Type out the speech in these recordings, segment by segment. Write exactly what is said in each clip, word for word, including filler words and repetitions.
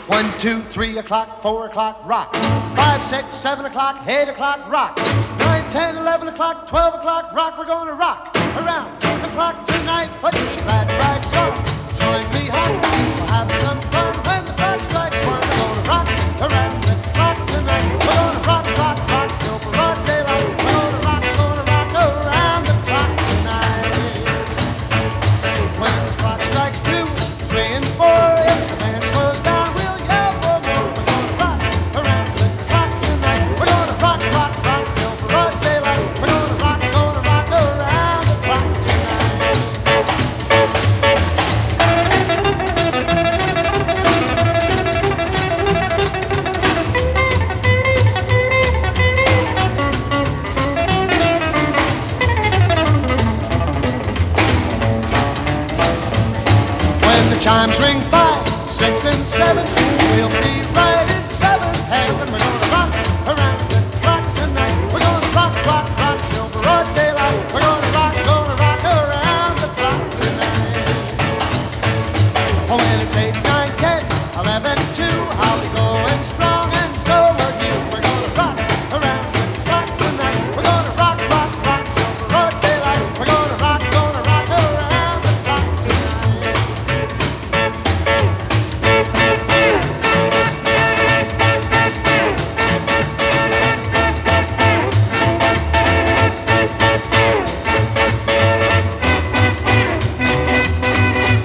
One, two, three o'clock, four o'clock, rock. Five, six, seven o'clock, eight o'clock, rock. Nine, ten, eleven o'clock, twelve o'clock, rock. We're gonna rock around the clock tonight. Put your glad rags on, join me home. We'll have some fun when the clock strikes one. We're gonna rock around the clock tonight. We're gonna rock, rock, rock till broad daylight. We're gonna rock, gonna rock around the clock tonight. When the clock strikes two, three, and four, if the band slows down, we'll yell for more. We're gonna rock around the clock tonight. We're gonna rock, rock, rock till broad daylight. We're gonna rock, gonna rock around the clock tonight. When the chimes ring five, six, and seven, we'll be right in seventh heaven. We're gonna rock around the clock tonight. We're gonna rock, rock, rock till broad daylight. We're gonna rock, gonna rock around the clock tonight. Oh, when it's eight, nine, ten, eleven, two, I'll be going strong, and so will you. We're gonna rock around the clock tonight. We're gonna rock, rock, rock till broad daylight. We're gonna rock, gonna rock around the clock tonight.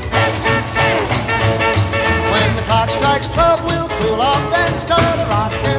When the clock strikes twelve, we'll cool off, then start a rockin'.